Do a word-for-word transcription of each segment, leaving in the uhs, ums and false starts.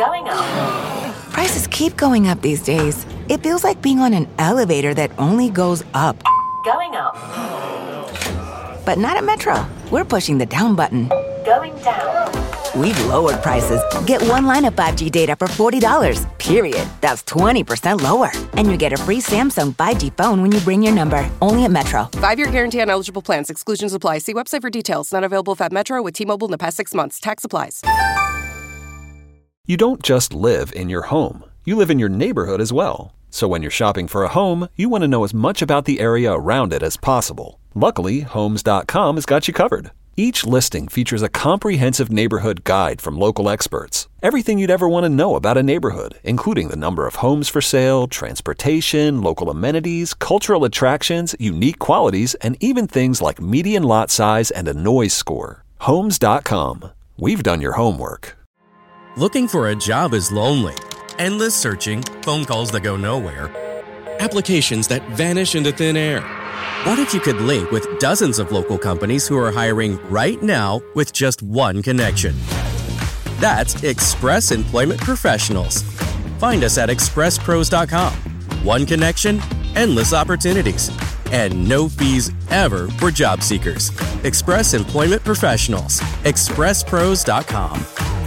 Going up. Prices keep going up these days. It feels like being on an elevator that only goes up. Going up. But not at Metro. We're pushing the down button. Going down. We've lowered prices. Get one line of five G data for forty dollars, period. That's twenty percent lower. And you get a free Samsung five G phone when you bring your number. Only at Metro. Five-year guarantee on eligible plans. Exclusions apply. See website for details. Not available if at Metro with T-Mobile in the past six months. Tax applies. You don't just live in your home. You live in your neighborhood as well. So when you're shopping for a home, you want to know as much about the area around it as possible. Luckily, Homes dot com has got you covered. Each listing features a comprehensive neighborhood guide from local experts. Everything you'd ever want to know about a neighborhood, including the number of homes for sale, transportation, local amenities, cultural attractions, unique qualities, and even things like median lot size and a noise score. Homes dot com. We've done your homework. Looking for a job is lonely. Endless searching, phone calls that go nowhere, applications that vanish into thin air. What if you could link with dozens of local companies who are hiring right now with just one connection? That's Express Employment Professionals. Find us at express pros dot com. One connection, endless opportunities, and no fees ever for job seekers. Express Employment Professionals. express pros dot com.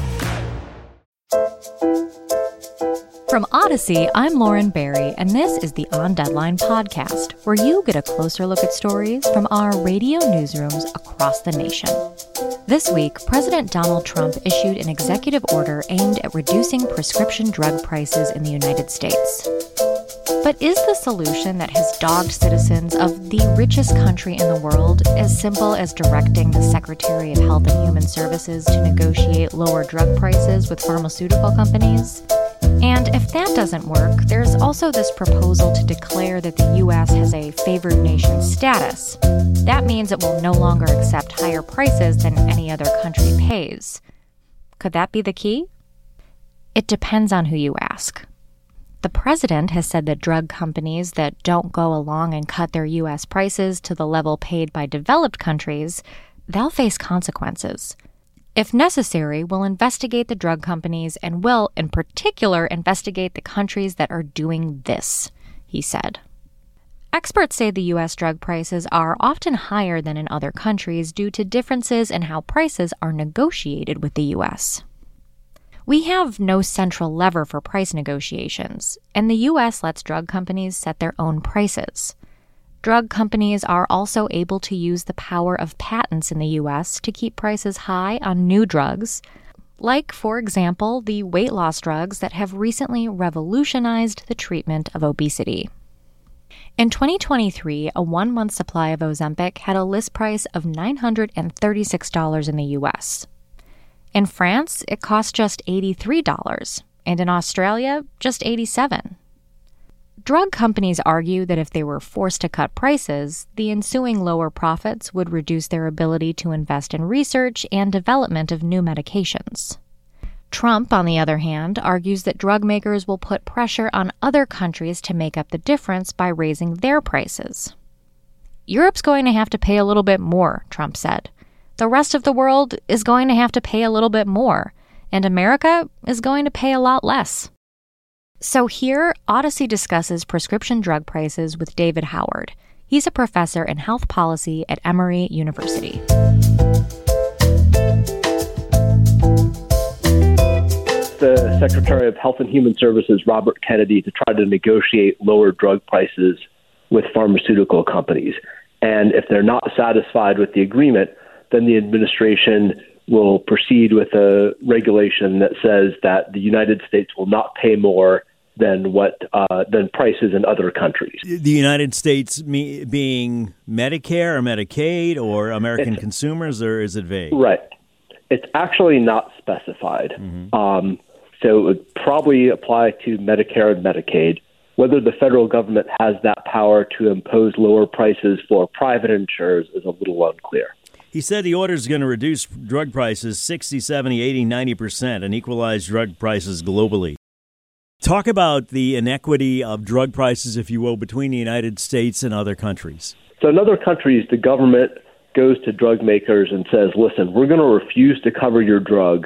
From Odyssey, I'm Lauren Barry, and this is the On Deadline podcast, where you get a closer look at stories from our radio newsrooms across the nation. This week, President Donald Trump issued an executive order aimed at reducing prescription drug prices in the United States. But is the solution that has dogged citizens of the richest country in the world as simple as directing the Secretary of Health and Human Services to negotiate lower drug prices with pharmaceutical companies? And if that doesn't work, there's also this proposal to declare that the U S has a favored nation status. That means it will no longer accept higher prices than any other country pays. Could that be the key? It depends on who you ask. The president has said that drug companies that don't go along and cut their U S prices to the level paid by developed countries, they'll face consequences. If necessary, we'll investigate the drug companies and will, in particular, investigate the countries that are doing this, he said. Experts say the U S drug prices are often higher than in other countries due to differences in how prices are negotiated with the U S. We have no central lever for price negotiations, and the U S lets drug companies set their own prices. Drug companies are also able to use the power of patents in the U S to keep prices high on new drugs, like, for example, the weight loss drugs that have recently revolutionized the treatment of obesity. In twenty twenty-three, a one-month supply of Ozempic had a list price of nine hundred thirty-six dollars in the U S. In France, it cost just eighty-three dollars, and in Australia, just eighty-seven dollars. Drug companies argue that if they were forced to cut prices, the ensuing lower profits would reduce their ability to invest in research and development of new medications. Trump, on the other hand, argues that drug makers will put pressure on other countries to make up the difference by raising their prices. Europe's going to have to pay a little bit more, Trump said. The rest of the world is going to have to pay a little bit more, and America is going to pay a lot less. So here, Odyssey discusses prescription drug prices with David Howard. He's a professor in health policy at Emory University. The Secretary of Health and Human Services, Robert Kennedy, to try to negotiate lower drug prices with pharmaceutical companies. And if they're not satisfied with the agreement, then the administration will proceed with a regulation that says that the United States will not pay more than what uh, than prices in other countries. The United States me, being Medicare or Medicaid or American it's, consumers, or is it vague? Right. It's actually not specified. Mm-hmm. Um, so it would probably apply to Medicare and Medicaid. Whether the federal government has that power to impose lower prices for private insurers is a little unclear. He said the order is going to reduce drug prices sixty, seventy, eighty, ninety percent and equalize drug prices globally. Talk about the inequity of drug prices, if you will, between the United States and other countries. So in other countries, the government goes to drug makers and says, listen, we're going to refuse to cover your drug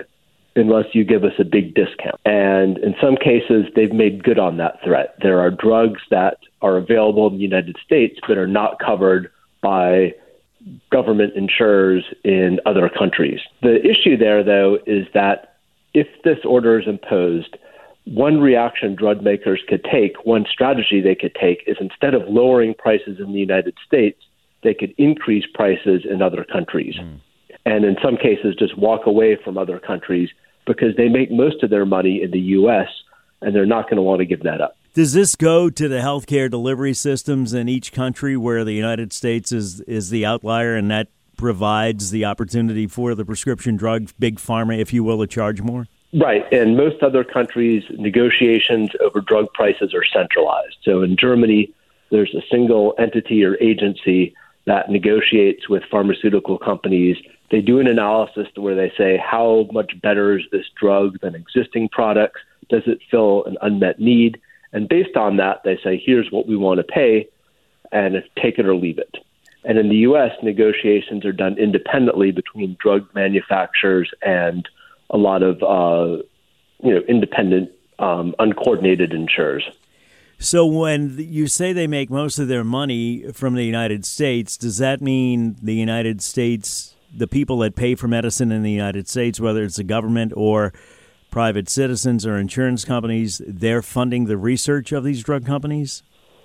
unless you give us a big discount. And in some cases, they've made good on that threat. There are drugs that are available in the United States but are not covered by government insurers in other countries. The issue there, though, is that if this order is imposed, one reaction drug makers could take, one strategy they could take, is instead of lowering prices in the United States, they could increase prices in other countries. Mm. And in some cases, just walk away from other countries because they make most of their money in the U S, and they're not going to want to give that up. Does this go to the healthcare delivery systems in each country where the United States is, is the outlier, and that provides the opportunity for the prescription drug, big pharma, if you will, to charge more? Right. In most other countries, negotiations over drug prices are centralized. So in Germany, there's a single entity or agency that negotiates with pharmaceutical companies. They do an analysis where they say, how much better is this drug than existing products? Does it fill an unmet need? And based on that, they say, here's what we want to pay, and if, take it or leave it. And in the U S, negotiations are done independently between drug manufacturers and a lot of uh, you know, independent, um, uncoordinated insurers. So when you say they make most of their money from the United States, does that mean the United States, the people that pay for medicine in the United States, whether it's the government or private citizens or insurance companies, they're funding the research of these drug companies?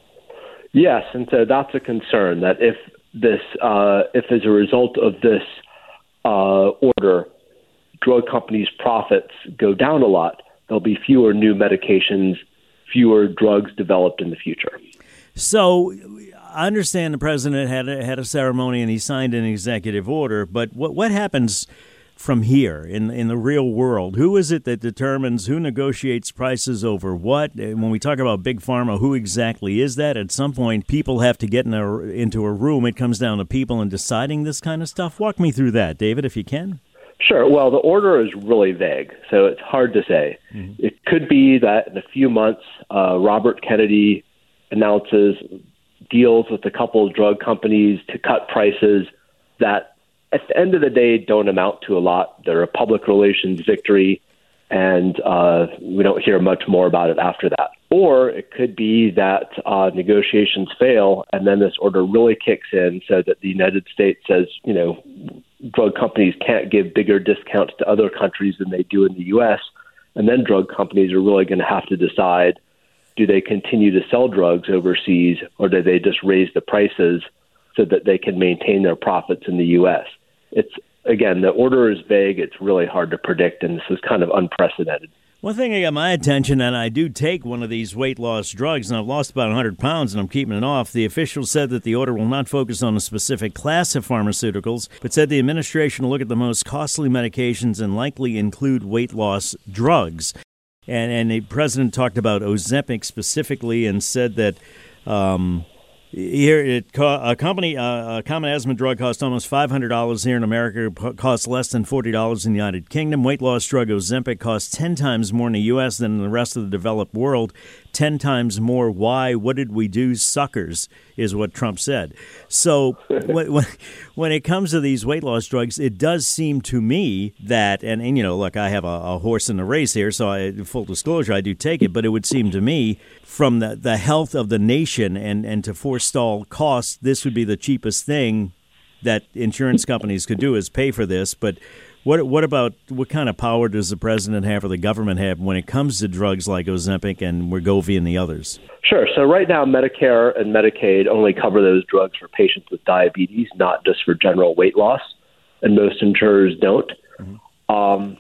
Yes, and so that's a concern, that if this, uh, if as a result of this uh, order, drug companies' profits go down a lot, there'll be fewer new medications, fewer drugs developed in the future. So I understand the president had a, had a ceremony and he signed an executive order, but what what happens from here in in the real world? Who is it that determines who negotiates prices over what? And when we talk about big pharma, who exactly is that? At some point, people have to get in a, into a room. It comes down to people and deciding this kind of stuff. Walk me through that, David, if you can. Sure. Well, the order is really vague, so it's hard to say. Mm-hmm. It could be that in a few months, uh, Robert Kennedy announces deals with a couple of drug companies to cut prices that at the end of the day don't amount to a lot. They're a public relations victory, and uh, we don't hear much more about it after that. Or it could be that uh, negotiations fail, and then this order really kicks in so that the United States says, you know, drug companies can't give bigger discounts to other countries than they do in the U S, and then drug companies are really going to have to decide, do they continue to sell drugs overseas, or do they just raise the prices so that they can maintain their profits in the U S? It's, again, the order is vague. It's really hard to predict, and this is kind of unprecedented. One thing that got my attention, and I do take one of these weight loss drugs, and I've lost about one hundred pounds, and I'm keeping it off. The official said that the order will not focus on a specific class of pharmaceuticals, but said the administration will look at the most costly medications and likely include weight loss drugs. And, and the president talked about Ozempic specifically and said that um, here it co- a company uh, a common asthma drug costs almost five hundred dollars here in America. It costs less than forty dollars in the United Kingdom. Weight loss drug Ozempic costs ten times more in the U S than in the rest of the developed world. ten times more. Why? What did we do, suckers, is what Trump said. So when, when it comes to these weight loss drugs, it does seem to me that, and, and you know, look, I have a, a horse in the race here, so I, full disclosure, I do take it, but it would seem to me from the, the health of the nation and, and to forestall costs, this would be the cheapest thing that insurance companies could do is pay for this. But What what about, what kind of power does the president have or the government have when it comes to drugs like Ozempic and Wegovy and the others? Sure. So right now, Medicare and Medicaid only cover those drugs for patients with diabetes, not just for general weight loss, and most insurers don't. Mm-hmm. Um,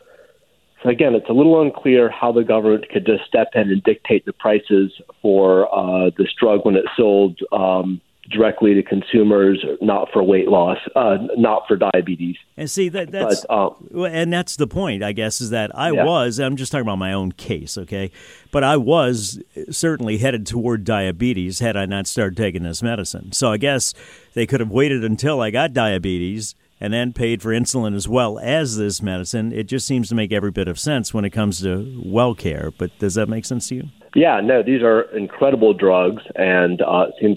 so again, it's a little unclear how the government could just step in and dictate the prices for uh, this drug when it's sold um directly to consumers, not for weight loss, uh, not for diabetes. And see, that that's but, um, and that's the point, I guess, is that I yeah. was, I'm just talking about my own case, okay? But I was certainly headed toward diabetes had I not started taking this medicine. So I guess they could have waited until I got diabetes and then paid for insulin as well as this medicine. It just seems to make every bit of sense when it comes to well care. But does that make sense to you? Yeah, no, these are incredible drugs, and uh, it seems like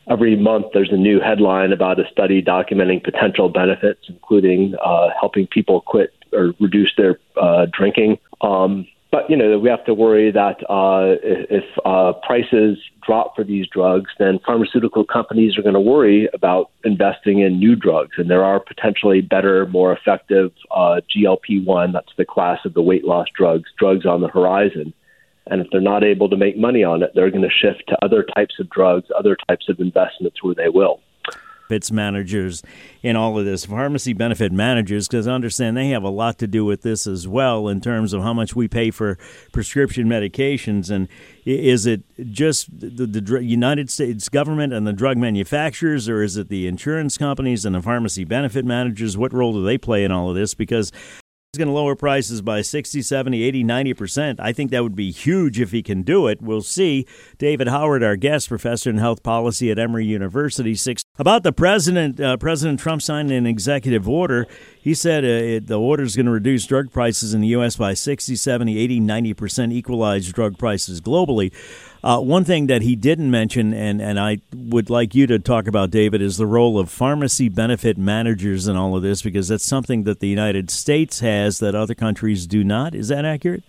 every month there's a new headline about a study documenting potential benefits, including uh, helping people quit or reduce their uh, drinking. Um, but, you know, we have to worry that uh, if uh, prices drop for these drugs, then pharmaceutical companies are going to worry about investing in new drugs. And there are potentially better, more effective uh, G L P one, that's the class of the weight loss drugs, drugs on the horizon. And if they're not able to make money on it, they're going to shift to other types of drugs, other types of investments where they will. Benefits managers in all of this, pharmacy benefit managers, because I understand they have a lot to do with this as well in terms of how much we pay for prescription medications. And is it just the, the United States government and the drug manufacturers, or is it the insurance companies and the pharmacy benefit managers? What role do they play in all of this? Because he's going to lower prices by sixty, seventy, eighty, ninety percent. I think that would be huge if he can do it. We'll see. David Howard, our guest, professor in health policy at Emory University. Six About the president, uh, President Trump signed an executive order. He said uh, it, the order is going to reduce drug prices in the U S by sixty, seventy, eighty, ninety percent, equalize drug prices globally. Uh, one thing that he didn't mention, and, and I would like you to talk about, David, is the role of pharmacy benefit managers in all of this, because that's something that the United States has that other countries do not. Is that accurate?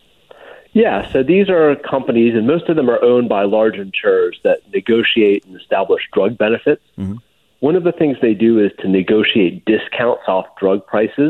Yeah, so these are companies, and most of them are owned by large insurers that negotiate and establish drug benefits. Mm-hmm. One of the things they do is to negotiate discounts off drug prices.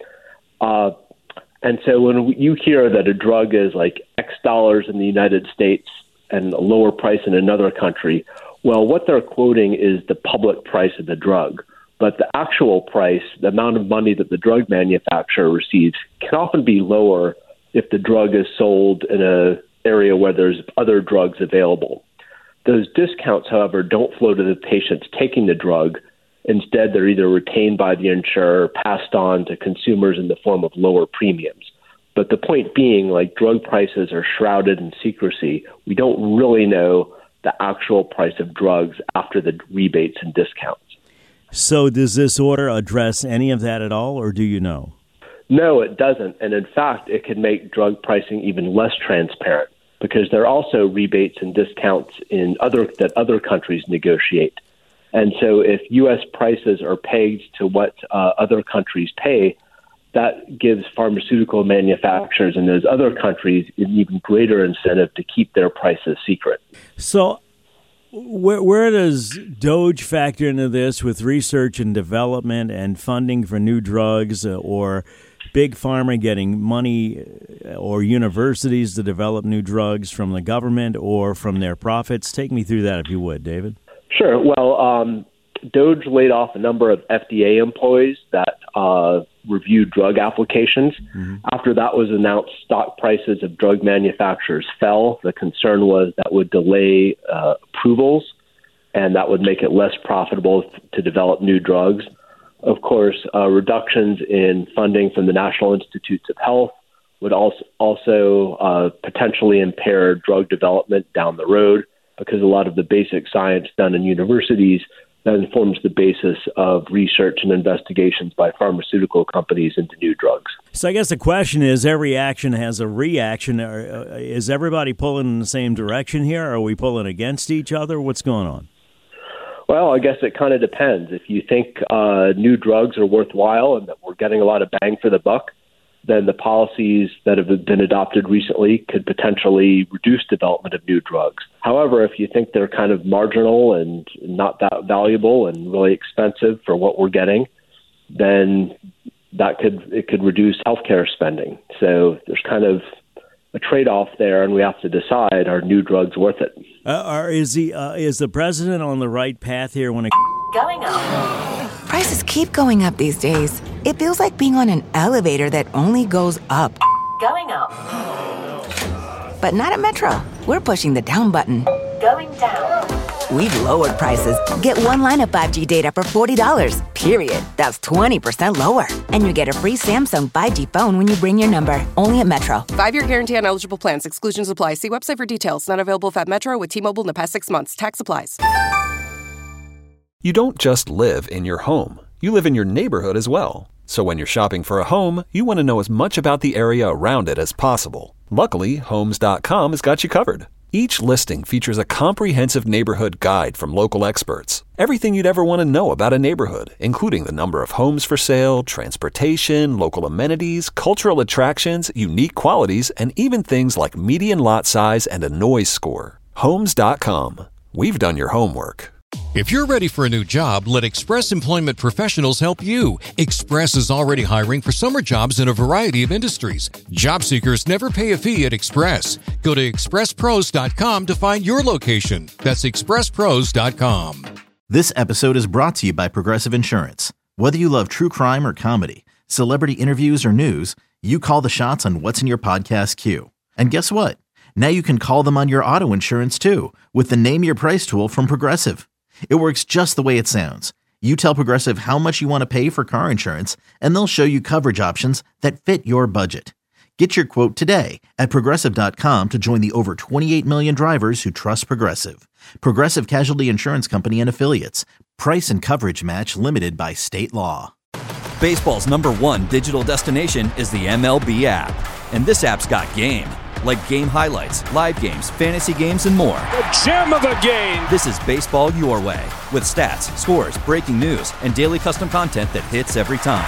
Uh, and so when you hear that a drug is like X dollars in the United States and a lower price in another country, well, what they're quoting is the public price of the drug. But the actual price, the amount of money that the drug manufacturer receives, can often be lower if the drug is sold in an area where there's other drugs available. Those discounts, however, don't flow to the patients taking the drug. Instead, they're either retained by the insurer, passed on to consumers in the form of lower premiums. But the point being, like, drug prices are shrouded in secrecy. We don't really know the actual price of drugs after the rebates and discounts. So does this order address any of that at all, or do you know? No, it doesn't. And in fact, it could make drug pricing even less transparent, because there are also rebates and discounts in other that other countries negotiate. And so if U S prices are pegged to what uh, other countries pay, that gives pharmaceutical manufacturers in those other countries an even greater incentive to keep their prices secret. So where, where does DOGE factor into this with research and development and funding for new drugs, uh, or Big Pharma getting money, or universities to develop new drugs from the government or from their profits? Take me through that if you would, David. Sure. Well, um, DOGE laid off a number of F D A employees that uh, reviewed drug applications. Mm-hmm. After that was announced, stock prices of drug manufacturers fell. The concern was that would delay uh, approvals, and that would make it less profitable to develop new drugs. Of course, uh, reductions in funding from the National Institutes of Health would also, also uh, potentially impair drug development down the road, because a lot of the basic science done in universities then forms the basis of research and investigations by pharmaceutical companies into new drugs. So I guess the question is, every action has a reaction. Is everybody pulling in the same direction here? Are we pulling against each other? What's going on? Well, I guess it kind of depends. If you think uh, new drugs are worthwhile and that we're getting a lot of bang for the buck, then the policies that have been adopted recently could potentially reduce development of new drugs. However, if you think they're kind of marginal and not that valuable and really expensive for what we're getting, then that could it could reduce healthcare spending. So there's kind of a trade-off there, and we have to decide, are new drugs worth it? Uh, or is he uh, is the president on the right path here when it Going up. Prices keep going up these days. It feels like being on an elevator that only goes up. Going up. But not at Metro. We're pushing the down button. Going down. We've lowered prices. Get one line of five G data for forty dollars, period. That's twenty percent lower. And you get a free Samsung five G phone when you bring your number. Only at Metro. Five-year guarantee on eligible plans. Exclusions apply. See website for details. Not available if at Metro with T-Mobile in the past six months. Tax applies. You don't just live in your home. You live in your neighborhood as well. So when you're shopping for a home, you want to know as much about the area around it as possible. Luckily, Homes dot com has got you covered. Each listing features a comprehensive neighborhood guide from local experts. Everything you'd ever want to know about a neighborhood, including the number of homes for sale, transportation, local amenities, cultural attractions, unique qualities, and even things like median lot size and a noise score. Homes dot com. We've done your homework. If you're ready for a new job, let Express Employment Professionals help you. Express is already hiring for summer jobs in a variety of industries. Job seekers never pay a fee at Express. Go to express pros dot com to find your location. That's express pros dot com. This episode is brought to you by Progressive Insurance. Whether you love true crime or comedy, celebrity interviews or news, you call the shots on what's in your podcast queue. And guess what? Now you can call them on your auto insurance too with the Name Your Price tool from Progressive. It works just the way it sounds. You tell Progressive how much you want to pay for car insurance, and they'll show you coverage options that fit your budget. Get your quote today at progressive dot com to join the over twenty-eight million drivers who trust Progressive. Progressive Casualty Insurance Company and Affiliates. Price and coverage match limited by state law. Baseball's number one digital destination is the M L B app. And this app's got game. Like game highlights, live games, fantasy games, and more. The gem of the game! This is baseball your way, with stats, scores, breaking news, and daily custom content that hits every time.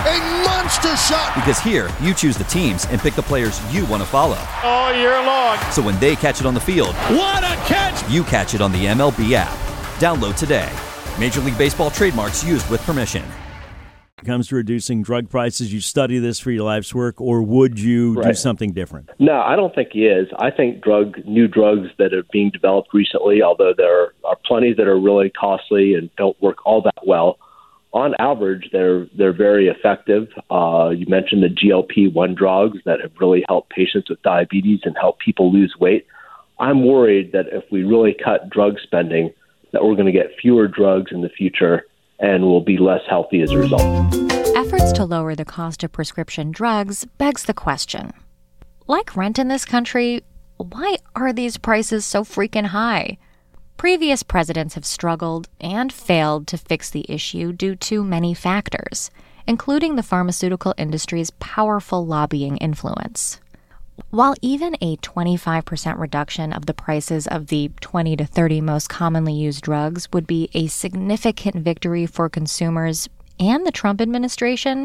A monster shot! Because here, you choose the teams and pick the players you want to follow. All year long. So when they catch it on the field, what a catch! You catch it on the M L B app. Download today. Major League Baseball trademarks used with permission. When it comes to reducing drug prices, you study this for your life's work, or would you right. do something different? No, I don't think he is. I think drug new drugs that are being developed recently, although there are plenty that are really costly and don't work all that well, on average, they're they're very effective. Uh, you mentioned the G L P one drugs that have really helped patients with diabetes and help people lose weight. I'm worried that if we really cut drug spending, that we're going to get fewer drugs in the future and will be less healthy as a result. Efforts to lower the cost of prescription drugs begs the question. Like rent in this country, why are these prices so freaking high? Previous presidents have struggled and failed to fix the issue due to many factors, including the pharmaceutical industry's powerful lobbying influence. While even a twenty-five percent reduction of the prices of the twenty to thirty most commonly used drugs would be a significant victory for consumers and the Trump administration,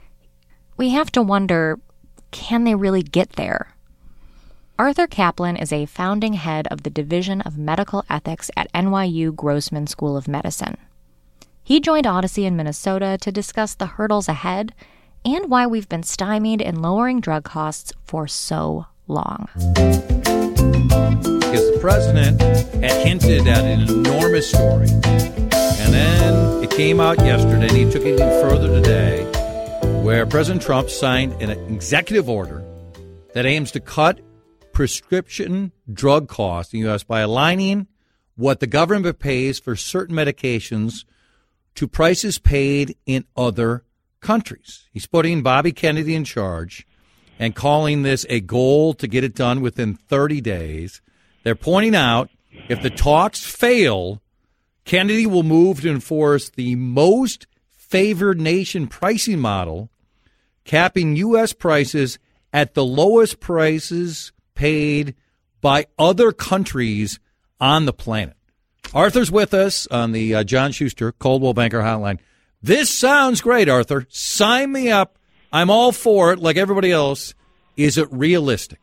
we have to wonder, can they really get there? Arthur Kaplan is a founding head of the Division of Medical Ethics at N Y U Grossman School of Medicine. He joined Odyssey in Minnesota to discuss the hurdles ahead and why we've been stymied in lowering drug costs for so long. Because the president had hinted at an enormous story, and then it came out yesterday, and he took it even further today, where President Trump signed an executive order that aims to cut prescription drug costs in the U S by aligning what the government pays for certain medications to prices paid in other countries. He's putting Bobby Kennedy in charge and calling this a goal to get it done within thirty days. They're pointing out if the talks fail, Kennedy will move to enforce the most favored nation pricing model, capping U S prices at the lowest prices paid by other countries on the planet. Arthur's with us on the uh, John Schuster Coldwell Banker Hotline. This sounds great, Arthur. Sign me up. I'm all for it, like everybody else. Is it realistic?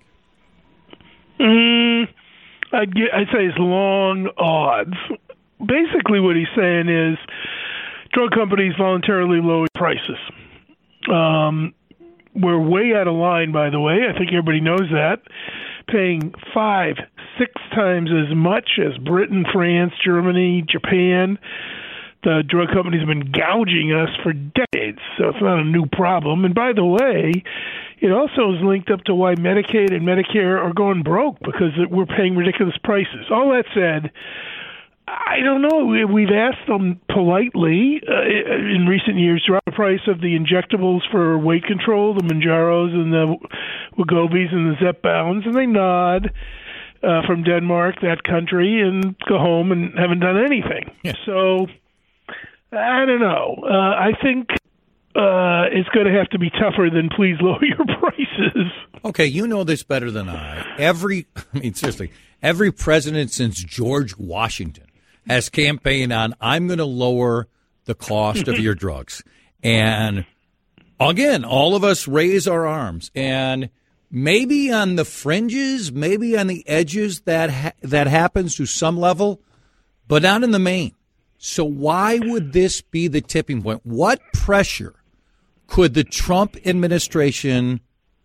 Mm, I'd, get, I'd say it's long odds. Basically what he's saying is drug companies voluntarily lower prices. Um, we're way out of line, by the way. I think everybody knows that. Paying five, six times as much as Britain, France, Germany, Japan. The drug companies have been gouging us for decades, so it's not a new problem. And by the way, it also is linked up to why Medicaid and Medicare are going broke, because we're paying ridiculous prices. All that said, I don't know. We've asked them politely uh, in recent years to drop the price of the injectables for weight control, the Mounjaros and the Wegovys and the Zepbounds, and they nod uh, from Denmark, that country, and go home and haven't done anything. Yeah. So I don't know. Uh, I think uh, it's going to have to be tougher than please lower your prices. Okay, you know this better than I. Every, I mean, seriously, every president since George Washington has campaigned on, I'm going to lower the cost of your drugs. And again, all of us raise our arms. And maybe on the fringes, maybe on the edges, that ha- that happens to some level, but not in the main. So why would this be the tipping point? What pressure could the Trump administration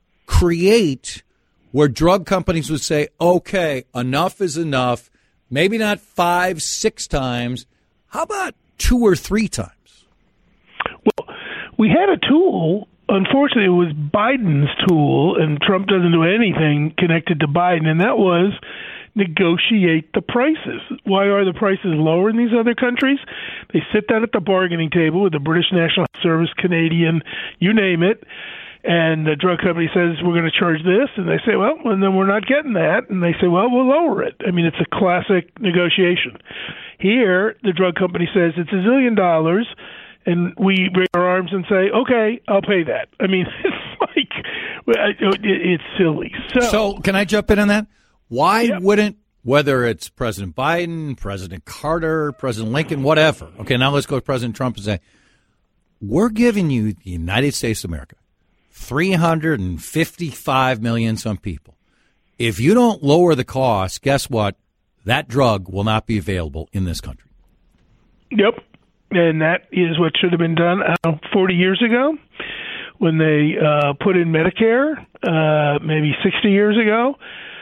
create where drug companies would say, okay, enough is enough, maybe not five, six times, how about two or three times? Well, we had a tool. Unfortunately, it was Biden's tool, and Trump doesn't do anything connected to Biden, and that was negotiate the prices. Why are the prices lower in these other countries? They sit down at the bargaining table with the British National Service, Canadian, you name it, and the drug company says, we're going to charge this, and they say, well, and then we're not getting that, and they say, well, we'll lower it. I mean, it's a classic negotiation. Here, the drug company says it's a zillion dollars, and we raise our arms and say, okay, I'll pay that. I mean, it's like, it's silly. So, so can I jump in on that? Why yep. wouldn't, whether it's President Biden, President Carter, President Lincoln, whatever. Okay, now let's go to President Trump and say, we're giving you the United States of America, three hundred fifty-five million some people. If you don't lower the cost, guess what? That drug will not be available in this country. Yep. And that is what should have been done uh, forty years ago when they uh, put in Medicare, uh, maybe sixty years ago.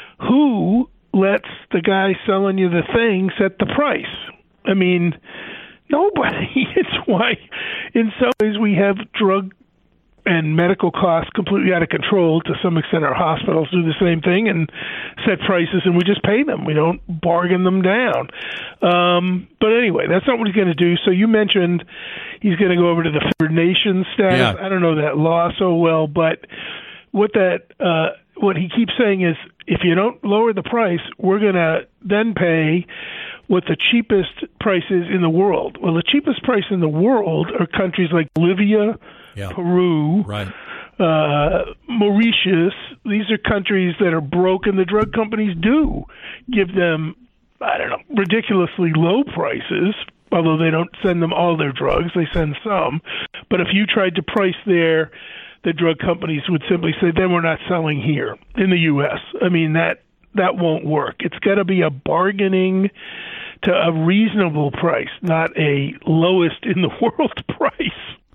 Who lets the guy selling you the thing set the price? I mean, nobody. It's why in some ways we have drug and medical costs completely out of control. To some extent, our hospitals do the same thing and set prices, and we just pay them. We don't bargain them down. Um, but anyway, that's not what he's going to do. So you mentioned he's going to go over to the favored nation status. Yeah. I don't know that law so well, but what that uh, what he keeps saying is, if you don't lower the price, we're going to then pay what the cheapest price is in the world. Well, the cheapest price in the world are countries like Bolivia, yeah. Peru, right. uh, Mauritius. These are countries that are broke, and the drug companies do give them, I don't know, ridiculously low prices, although they don't send them all their drugs. They send some. But if you tried to price there, the drug companies would simply say, then we're not selling here in the U S. I mean, that that won't work. It's got to be a bargaining to a reasonable price, not a lowest in the world price.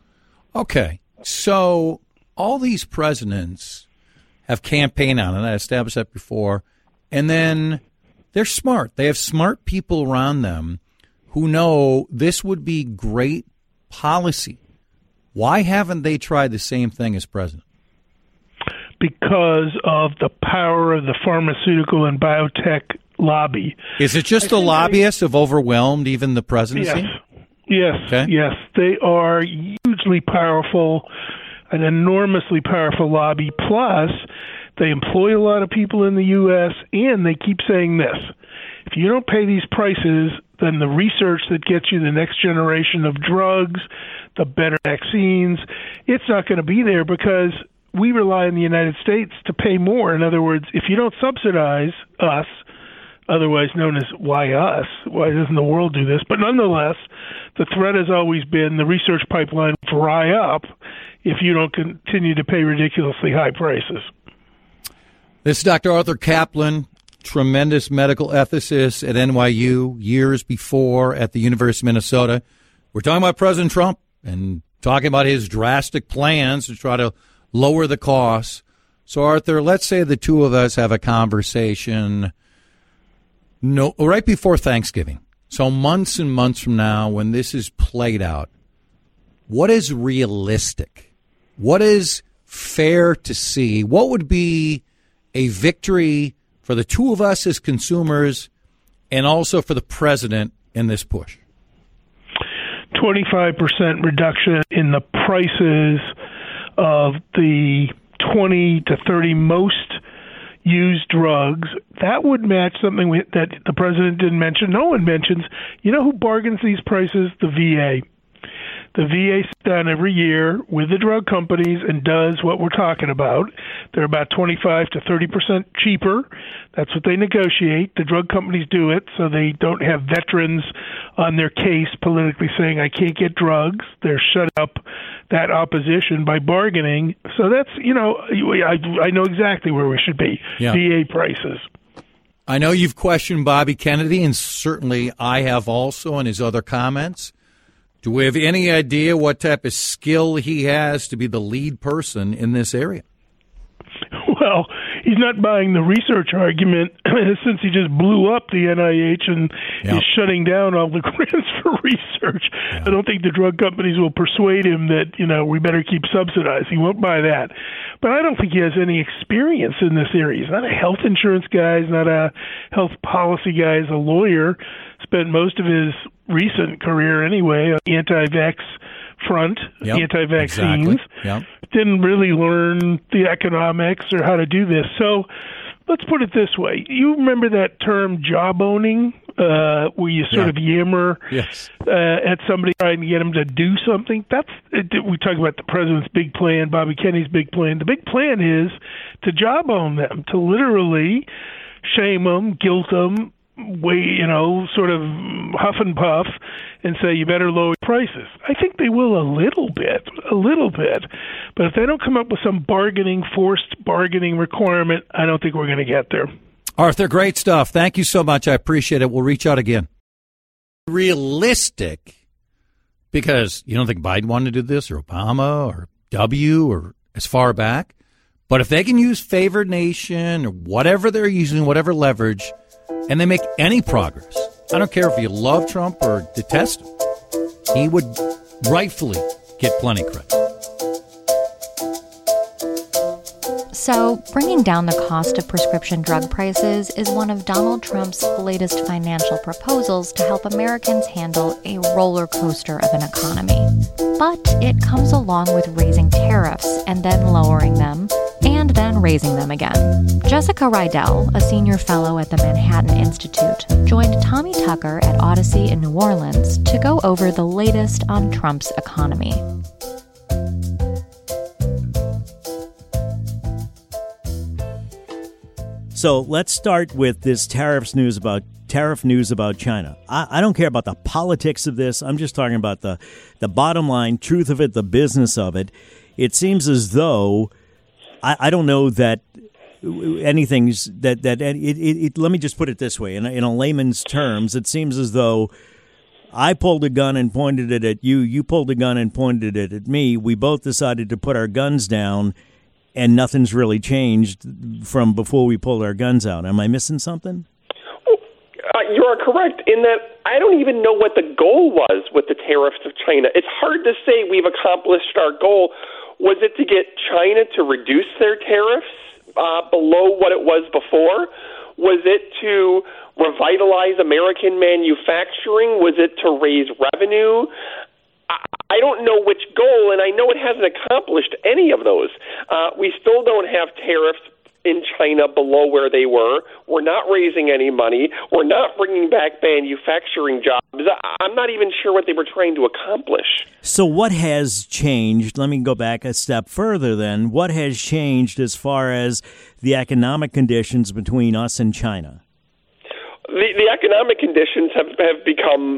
Okay. So all these presidents have campaigned on, and I established that before, and then they're smart. They have smart people around them who know this would be great policy. Why haven't they tried the same thing as president? Because of the power of the pharmaceutical and biotech lobby. Is it just I the lobbyists they, have overwhelmed even the presidency? Yes, yes, okay. yes. They are hugely powerful, an enormously powerful lobby. Plus, they employ a lot of people in the U S, and they keep saying this. If you don't pay these prices, then the research that gets you the next generation of drugs, the better vaccines, it's not going to be there because we rely on the United States to pay more. In other words, if you don't subsidize us, otherwise known as why us, why doesn't the world do this? But nonetheless, the threat has always been the research pipeline will dry up if you don't continue to pay ridiculously high prices. This is Doctor Arthur Caplan, tremendous medical ethicist at N Y U, years before at the University of Minnesota. We're talking about President Trump and talking about his drastic plans to try to lower the costs. So, Arthur, let's say the two of us have a conversation no, right before Thanksgiving. So months and months from now, when this is played out, what is realistic? What is fair to see? What would be a victory for the two of us as consumers and also for the president in this push? twenty-five percent reduction in the prices of the twenty to thirty most used drugs. That would match something we, that the president didn't mention. No one mentions. You know who bargains these prices? The V A. The V A sits down every year with the drug companies and does what we're talking about. They're about twenty-five to thirty percent cheaper. That's what they negotiate. The drug companies do it so they don't have veterans on their case politically saying, I can't get drugs. They're shut up that opposition by bargaining. So that's, you know, I, I know exactly where we should be. Yeah. V A prices. I know you've questioned Bobby Kennedy, and certainly I have also in his other comments. Do we have any idea what type of skill he has to be the lead person in this area? Well, he's not buying the research argument since he just blew up the N I H and Yep. is shutting down all the grants for research. I don't think the drug companies will persuade him that, you know, we better keep subsidizing. He won't buy that. But I don't think he has any experience in this area. He's not a health insurance guy. He's not a health policy guy. He's a lawyer. Spent most of his recent career anyway on the anti-vax front, Yep, anti-vaccines. exactly. Yep. Didn't really learn the economics or how to do this. So let's put it this way. You remember that term job owning, uh, where you sort Yeah. of yammer Yes. uh, at somebody trying to get them to do something? That's it, we talk about the president's big plan, Bobby Kennedy's big plan. The big plan is to job own them, to literally shame them, guilt them, way, you know, sort of huff and puff and say, you better lower prices. I think they will a little bit, a little bit. But if they don't come up with some bargaining, forced bargaining requirement, I don't think we're going to get there. Arthur, great stuff. Thank you so much. I appreciate it. We'll reach out again. Realistic, because you don't think Biden wanted to do this, or Obama, or W, or as far back. But if they can use favored nation or whatever they're using, whatever leverage, and they make any progress, I don't care if you love Trump or detest him, he would rightfully get plenty credit. So, bringing down the cost of prescription drug prices is one of Donald Trump's latest financial proposals to help Americans handle a roller coaster of an economy. But it comes along with raising tariffs and then lowering them, and then raising them again. Jessica Rydell, a senior fellow at the Manhattan Institute, joined Tommy Tucker at Odyssey in New Orleans to go over the latest on Trump's economy. So let's start with this tariffs news about tariff news about China. I, I don't care about the politics of this. I'm just talking about the, the bottom line, truth of it, the business of it. It seems as though I, I don't know that anything's that that it, it, it. Let me just put it this way: in a, in a layman's terms, it seems as though I pulled a gun and pointed it at you. You pulled a gun and pointed it at me. We both decided to put our guns down, and nothing's really changed from before we pulled our guns out. Am I missing something? Uh, you are correct in that I don't even know what the goal was with the tariffs of China. It's hard to say we've accomplished our goal. Was it to get China to reduce their tariffs uh, below what it was before? Was it to revitalize American manufacturing? Was it to raise revenue? I don't know which goal, and I know it hasn't accomplished any of those. Uh, we still don't have tariffs in China below where they were. We're not raising any money. We're not bringing back manufacturing jobs. I'm not even sure what they were trying to accomplish. So what has changed? Let me go back a step further then. What has changed as far as the economic conditions between us and China? The, the economic conditions have, have become,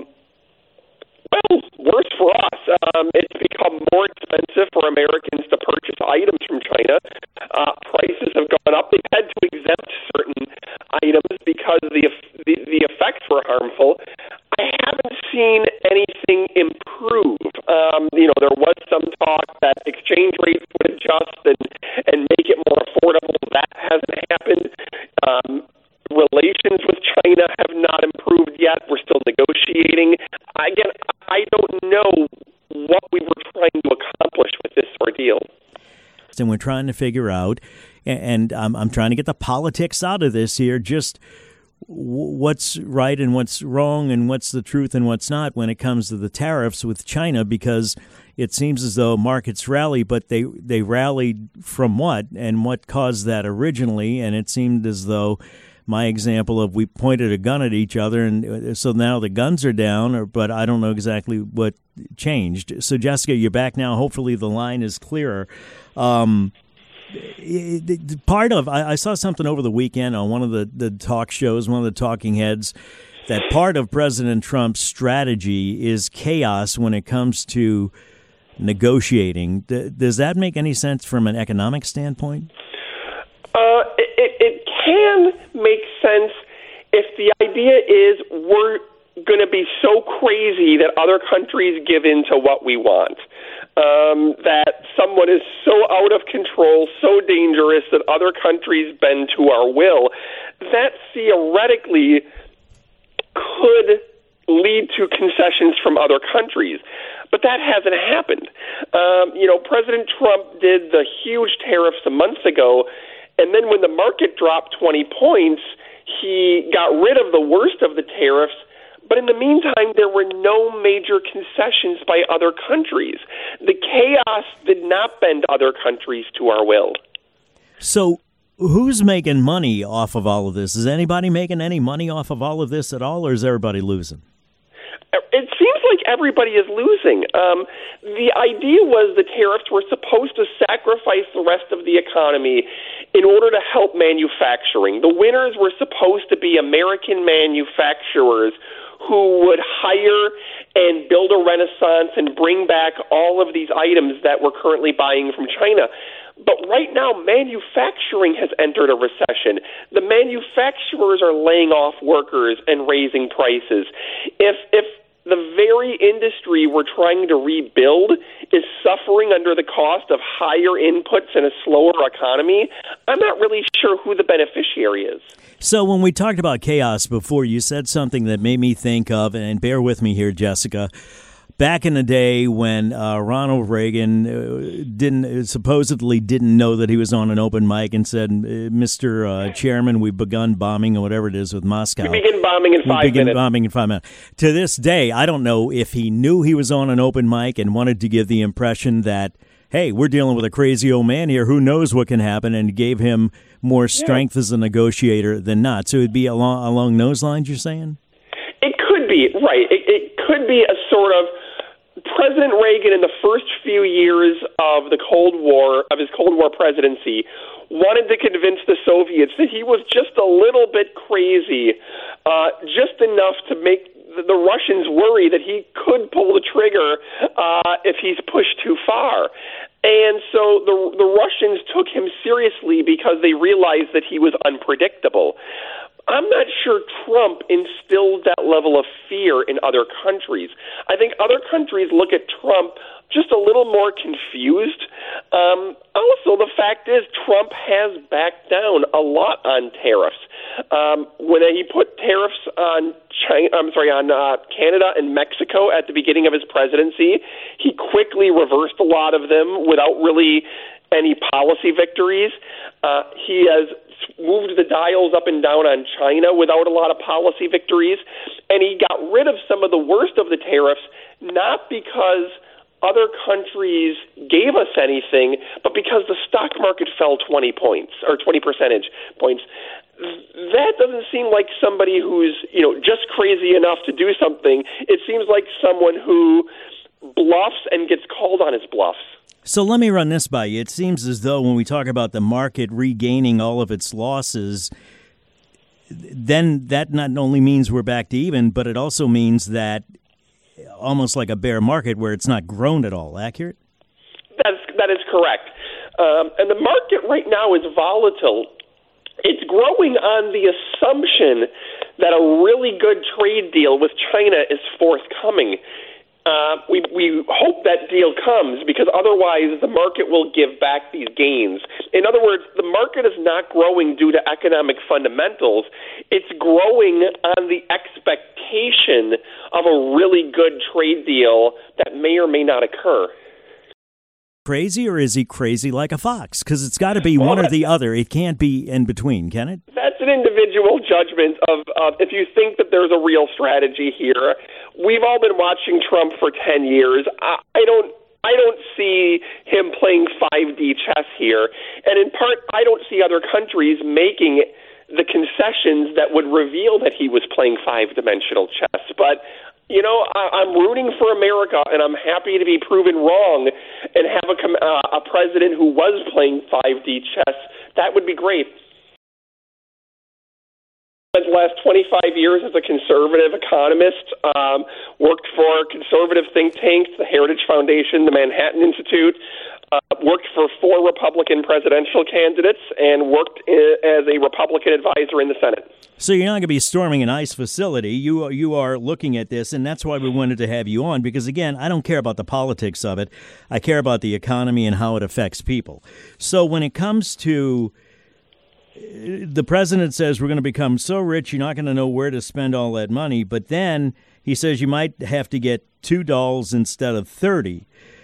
well, worse for us. Um, it's become more expensive for Americans to purchase items from China. Uh, prices have gone up. They've had to exempt certain items because the, the the effects were harmful. I haven't seen anything improve. Um, you know, there was some talk that exchange rates would adjust and, and make it more affordable. That hasn't happened. Um, relations with China have not improved yet. We're still negotiating. Again, I don't know what we were trying to accomplish with this ordeal. And we're trying to figure out, and I'm, I'm trying to get the politics out of this here, just what's right and what's wrong and what's the truth and what's not when it comes to the tariffs with China, because it seems as though markets rally, but they, they rallied from what and what caused that originally, and it seemed as though my example of we pointed a gun at each other, and so now the guns are down, or, but I don't know exactly what changed. So, Jessica, you're back now. Hopefully the line is clearer. Um, it, it, part of, I, I saw something over the weekend on one of the, the talk shows, one of the talking heads, that part of President Trump's strategy is chaos when it comes to negotiating. D- does that make any sense from an economic standpoint? Uh, it, it, it can make sense if the idea is we're going to be so crazy that other countries give in to what we want, um, that someone is so out of control, so dangerous that other countries bend to our will. That theoretically could lead to concessions from other countries. But that hasn't happened. Um, you know, President Trump did the huge tariffs a month ago, and then when the market dropped twenty points, he got rid of the worst of the tariffs. But in the meantime, there were no major concessions by other countries. The chaos did not bend other countries to our will. So who's making money off of all of this? Is anybody making any money off of all of this at all, or is everybody losing? It seems like everybody is losing. Um, the idea was the tariffs were supposed to sacrifice the rest of the economy in order to help manufacturing. The winners were supposed to be American manufacturers who would hire and build a renaissance and bring back all of these items that we're currently buying from China. But right now, manufacturing has entered a recession. The manufacturers are laying off workers and raising prices. If if the very industry we're trying to rebuild is suffering under the cost of higher inputs and a slower economy, I'm not really sure who the beneficiary is. So when we talked about chaos before, you said something that made me think of, and bear with me here, Jessica, back in the day when uh, Ronald Reagan uh, didn't supposedly didn't know that he was on an open mic and said, Mister Uh, Chairman, we've begun bombing or whatever it is with Moscow. We begin bombing in five we begin minutes. bombing in five minutes. To this day, I don't know if he knew he was on an open mic and wanted to give the impression that, hey, we're dealing with a crazy old man here. Who knows what can happen, and gave him more strength yeah. as a negotiator than not. So it'd be along, along those lines, you're saying? It could be, right. It, it could be a sort of President Reagan, in the first few years of the Cold War, of his Cold War presidency, wanted to convince the Soviets that he was just a little bit crazy, uh, just enough to make the Russians worry that he could pull the trigger uh, if he's pushed too far. And so the the Russians took him seriously because they realized that he was unpredictable. I'm not sure Trump instilled that level of fear in other countries. I think other countries look at Trump just a little more confused. Um, also, the fact is Trump has backed down a lot on tariffs. Um, when he put tariffs on China, I'm sorry, on uh, Canada and Mexico at the beginning of his presidency, he quickly reversed a lot of them without really any policy victories. Uh, he has moved the dials up and down on China without a lot of policy victories, and he got rid of some of the worst of the tariffs, not because other countries gave us anything, but because the stock market fell twenty points, or twenty percentage points. That doesn't seem like somebody who's, you know, just crazy enough to do something. It seems like someone who bluffs and gets called on his bluffs. So let me run this by you. It seems as though when we talk about the market regaining all of its losses, then that not only means we're back to even, but it also means that almost like a bear market where it's not grown at all. Accurate? That's, that is correct. Um, and the market right now is volatile. It's growing on the assumption that a really good trade deal with China is forthcoming. Uh, we, we hope that deal comes because otherwise the market will give back these gains. In other words, the market is not growing due to economic fundamentals. It's growing on the expectation of a really good trade deal that may or may not occur. Crazy, or is he crazy like a fox? Because it's got to be well, one or the other. It can't be in between, can it? That's an individual judgment of, of if you think that there's a real strategy here. We've all been watching Trump for ten years. I, I don't I don't see him playing five D chess here. And in part, I don't see other countries making the concessions that would reveal that he was playing five-dimensional chess. But, you know, I, I'm rooting for America, and I'm happy to be proven wrong and have a, uh, a president who was playing five D chess. That would be great. The last twenty-five years as a conservative economist, um, worked for conservative think tanks, the Heritage Foundation, the Manhattan Institute, uh, worked for four Republican presidential candidates, and worked I- as a Republican advisor in the Senate. So you're not going to be storming an ICE facility. You you are looking at this, and that's why we wanted to have you on, because, again, I don't care about the politics of it. I care about the economy and how it affects people. So when it comes to the president says we're going to become so rich you're not going to know where to spend all that money, but then he says you might have to get two dolls instead of thirty.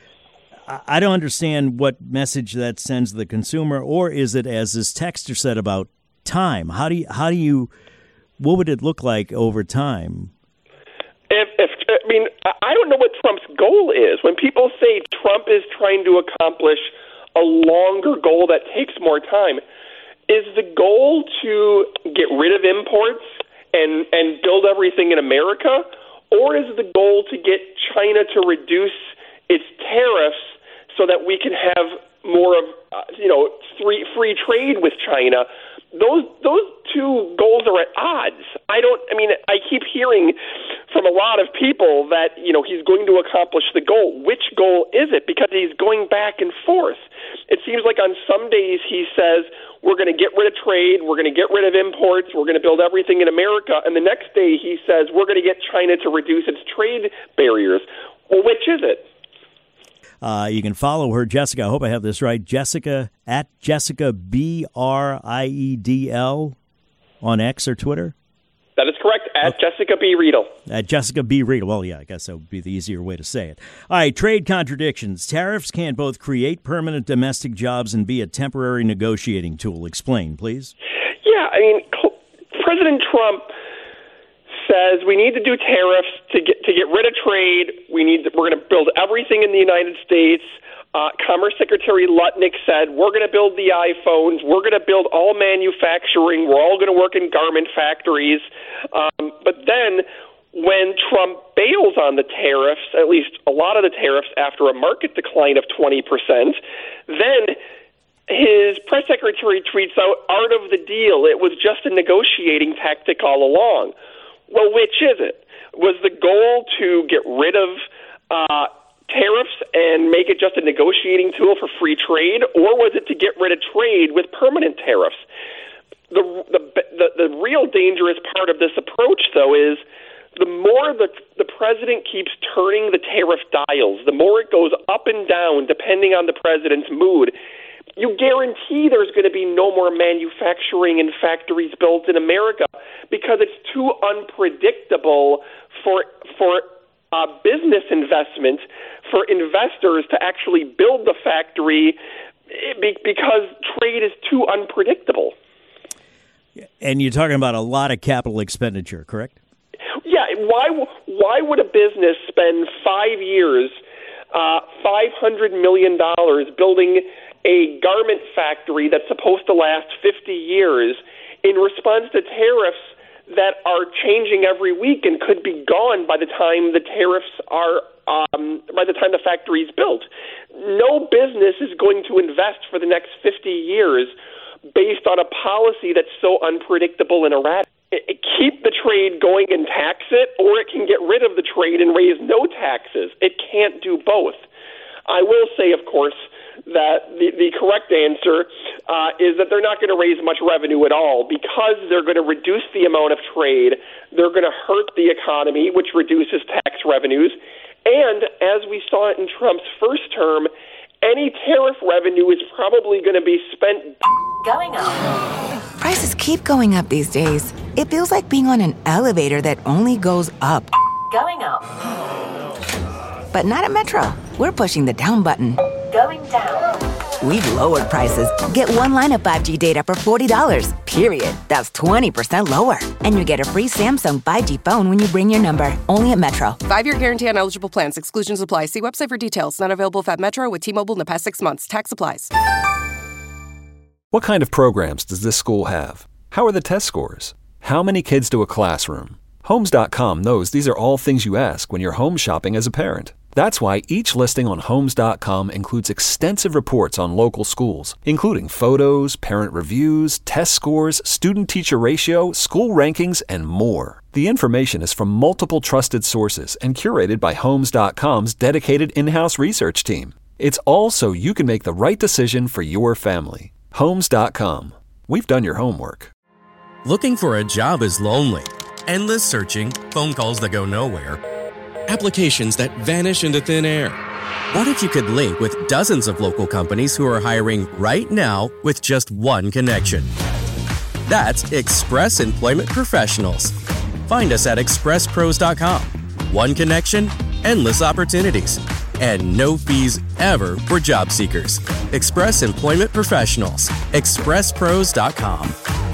I don't understand what message that sends the consumer, or is it, as this texter said, about time? How do you, how do you, what would it look like over time? If, if I mean, I don't know what Trump's goal is. When people say Trump is trying to accomplish a longer goal that takes more time, is the goal to get rid of imports and, and build everything in America, or is the goal to get China to reduce its tariffs so that we can have more of, uh, you know, free free trade with China? Those those two goals are at odds. I don't. I mean, I keep hearing from a lot of people that, you know, he's going to accomplish the goal. Which goal is it? Because he's going back and forth. It seems like on some days he says we're going to get rid of trade, we're going to get rid of imports, we're going to build everything in America, and the next day he says we're going to get China to reduce its trade barriers. Well, which is it? Uh, you can follow her, Jessica. I hope I have this right. Jessica at Jessica B R I E D L on X or Twitter. That is correct. At okay. Jessica B. Riedel. At Jessica B. Riedel. Well, yeah, I guess that would be the easier way to say it. All right, trade contradictions. Tariffs can both create permanent domestic jobs and be a temporary negotiating tool. Explain, please. Yeah, I mean, President Trump says we need to do tariffs to get to get rid of trade. We need to, we're going to build everything in the United States. Uh, Commerce Secretary Lutnick said we're going to build the iPhones. We're going to build all manufacturing. We're all going to work in garment factories. Um, but then when Trump bails on the tariffs, at least a lot of the tariffs after a market decline of twenty percent, then his press secretary tweets out, "Art of the deal. It was just a negotiating tactic all along." Well, which is it? Was the goal to get rid of uh, tariffs and make it just a negotiating tool for free trade, or was it to get rid of trade with permanent tariffs? The the the, the real dangerous part of this approach, though, is the more the the president keeps turning the tariff dials, the more it goes up and down depending on the president's mood. You guarantee there's going to be no more manufacturing and factories built in America because it's too unpredictable for for uh, business investment, for investors to actually build the factory because trade is too unpredictable. And you're talking about a lot of capital expenditure, correct? Yeah. Why why would a business spend five years, uh, five hundred million dollars building a garment factory that's supposed to last fifty years in response to tariffs that are changing every week and could be gone by the time the tariffs are, um, by the time the factory is built? No business is going to invest for the next fifty years based on a policy that's so unpredictable and erratic. It, it, keep the trade going and tax it, or it can get rid of the trade and raise no taxes. It can't do both. I will say, of course, that the, the correct answer uh, is that they're not going to raise much revenue at all because they're going to reduce the amount of trade. They're going to hurt the economy, which reduces tax revenues. And as we saw it in Trump's first term, any tariff revenue is probably going to be spent going up. Prices keep going up these days. It feels like being on an elevator that only goes up. Going up. But not at Metro. We're pushing the down button. Going down. We've lowered prices. Get one line of five G data for forty dollars, period. That's twenty percent lower. And you get a free Samsung five G phone when you bring your number. Only at Metro. Five-year guarantee on eligible plans. Exclusions apply. See website for details. Not available if at Metro with T-Mobile in the past six months. Tax applies. What kind of programs does this school have? How are the test scores? How many kids to a classroom? Homes dot com knows these are all things you ask when you're home shopping as a parent. That's why each listing on Homes dot com includes extensive reports on local schools, including photos, parent reviews, test scores, student-teacher ratio, school rankings, and more. The information is from multiple trusted sources and curated by Homes dot com's dedicated in-house research team. It's all so you can make the right decision for your family. Homes dot com. We've done your homework. Looking for a job is lonely. Endless searching, phone calls that go nowhere, applications that vanish into thin air. What if you could link with dozens of local companies who are hiring right now with just one connection? That's Express Employment Professionals. Find us at express pros dot com. One connection, endless opportunities, and no fees ever for job seekers. Express Employment Professionals. express pros dot com.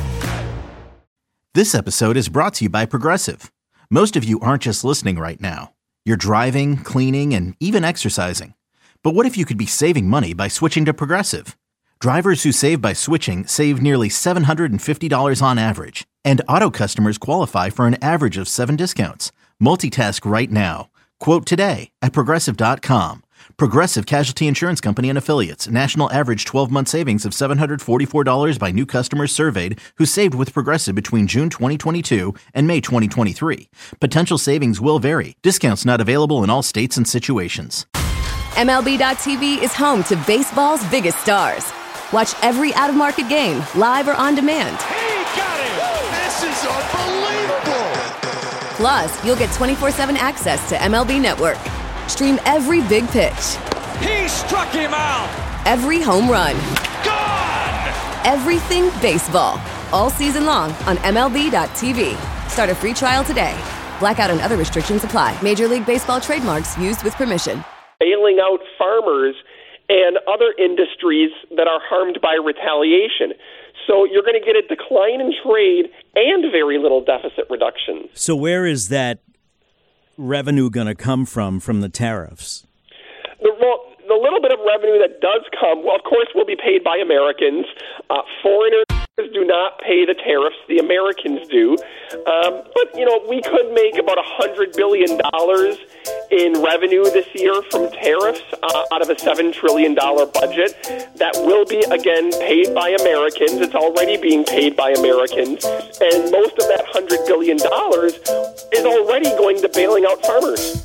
This episode is brought to you by Progressive. Most of you aren't just listening right now. You're driving, cleaning, and even exercising. But what if you could be saving money by switching to Progressive? Drivers who save by switching save nearly seven hundred fifty dollars on average. And auto customers qualify for an average of seven discounts. Multitask right now. Quote today at progressive dot com. Progressive Casualty Insurance Company and Affiliates. National average twelve-month savings of seven hundred forty-four dollars by new customers surveyed who saved with Progressive between June twenty twenty-two and May twenty twenty-three. Potential savings will vary. Discounts not available in all states and situations. M L B dot T V is home to baseball's biggest stars. Watch every out-of-market game, live or on demand. He got it! This is unbelievable! Plus, you'll get twenty-four seven access to M L B Network. Stream every big pitch. He struck him out! Every home run. Gone! Everything baseball. All season long on M L B dot T V. Start a free trial today. Blackout and other restrictions apply. Major League Baseball trademarks used with permission. Bailing out farmers and other industries that are harmed by retaliation. So you're going to get a decline in trade and very little deficit reduction. So where is that revenue going to come from, from the tariffs? The, well, the little bit of revenue that does come, well, of course, will be paid by Americans. Uh, foreigners do not pay the tariffs. The Americans do. Um, but, you know, we could make about one hundred billion dollars in revenue this year from tariffs uh, out of a seven trillion dollars budget. That will be, again, paid by Americans. It's already being paid by Americans. And most of that one hundred billion dollars is already going to bailing out farmers.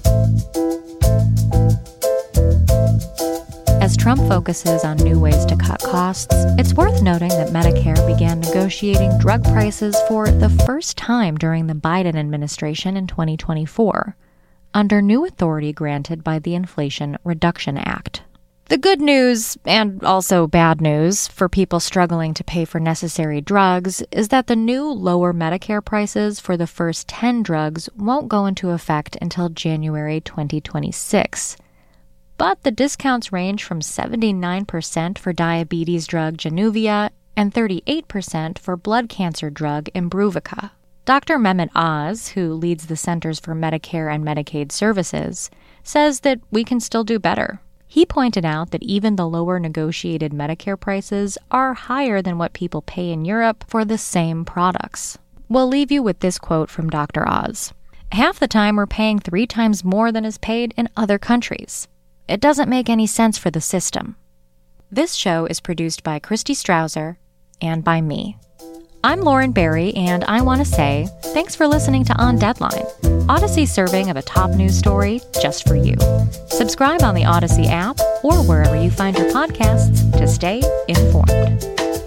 As Trump focuses on new ways to cut costs, it's worth noting that Medicare began negotiating drug prices for the first time during the Biden administration in twenty twenty-four, under new authority granted by the Inflation Reduction Act. The good news, and also bad news, for people struggling to pay for necessary drugs is that the new lower Medicare prices for the first ten drugs won't go into effect until January twenty twenty-six. But the discounts range from seventy-nine percent for diabetes drug Januvia and thirty-eight percent for blood cancer drug Imbruvica. Doctor Mehmet Oz, who leads the Centers for Medicare and Medicaid Services, says that we can still do better. He pointed out that even the lower negotiated Medicare prices are higher than what people pay in Europe for the same products. We'll leave you with this quote from Doctor Oz. Half the time we're paying three times more than is paid in other countries. It doesn't make any sense for the system. This show is produced by Christy Strausser and by me. I'm Lauren Barry, and I want to say thanks for listening to On Deadline, Odyssey's serving of a top news story just for you. Subscribe on the Odyssey app or wherever you find your podcasts to stay informed.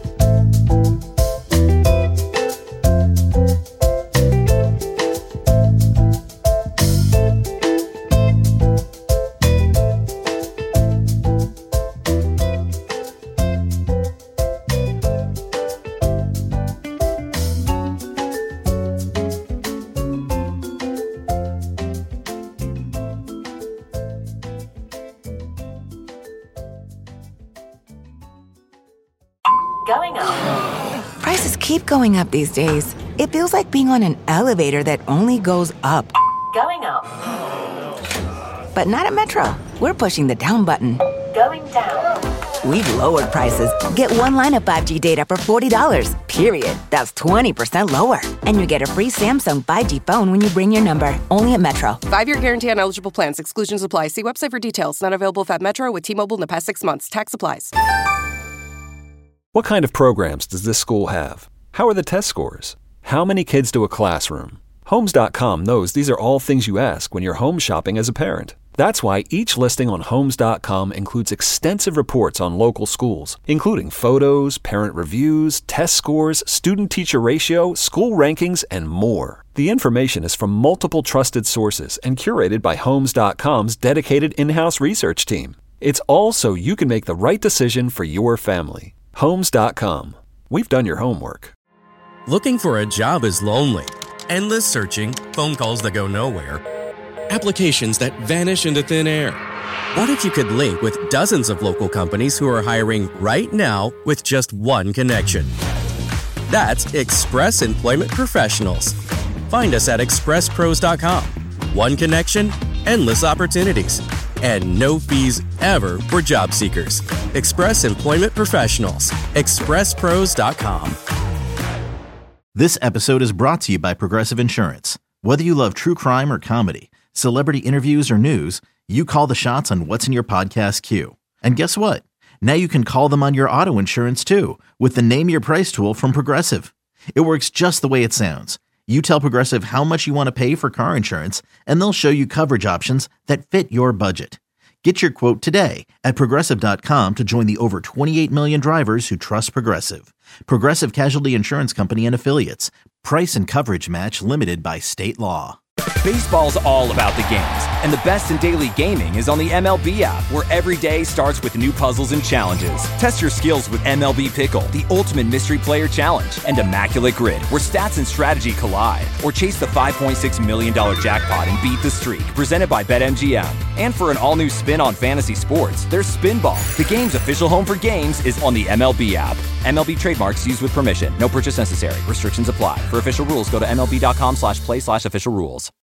Going up. Prices keep going up these days. It feels like being on an elevator that only goes up. Going up. But not at Metro. We're pushing the down button. Going down. We've lowered prices. Get one line of five G data for forty dollars, period. That's twenty percent lower. And you get a free Samsung five G phone when you bring your number. Only at Metro. Five-year guarantee on eligible plans. Exclusions apply. See website for details. Not available at Metro with T-Mobile in the past six months. Tax applies. What kind of programs does this school have? How are the test scores? How many kids to a classroom? Homes dot com knows these are all things you ask when you're home shopping as a parent. That's why each listing on Homes dot com includes extensive reports on local schools, including photos, parent reviews, test scores, student-teacher ratio, school rankings, and more. The information is from multiple trusted sources and curated by Homes dot com's dedicated in-house research team. It's all so you can make the right decision for your family. Homes dot com. We've done your homework. Looking for a job is lonely. Endless searching, phone calls that go nowhere, applications that vanish into thin air. What if you could link with dozens of local companies who are hiring right now with just one connection? That's Express Employment Professionals. Find us at express pros dot com. One connection, endless opportunities, and no fees ever for job seekers. Express Employment Professionals. express pros dot com. This episode is brought to you by Progressive Insurance. Whether you love true crime or comedy, celebrity interviews or news, you call the shots on what's in your podcast queue. And guess what? Now you can call them on your auto insurance too with the Name Your Price tool from Progressive. It works just the way it sounds. You tell Progressive how much you want to pay for car insurance, and they'll show you coverage options that fit your budget. Get your quote today at Progressive dot com to join the over twenty-eight million drivers who trust Progressive. Progressive Casualty Insurance Company and Affiliates. Price and coverage match limited by state law. Baseball's all about the games, and the best in daily gaming is on the M L B app, where every day starts with new puzzles and challenges. Test your skills with M L B Pickle, the ultimate mystery player challenge, and Immaculate Grid, where stats and strategy collide. Or chase the five point six million dollars jackpot and beat the streak, presented by BetMGM. And for an all-new spin on fantasy sports, there's Spinball. The game's official home for games is on the M L B app. M L B trademarks used with permission. No purchase necessary. Restrictions apply. For official rules, go to M L B dot com slash play slash official rules.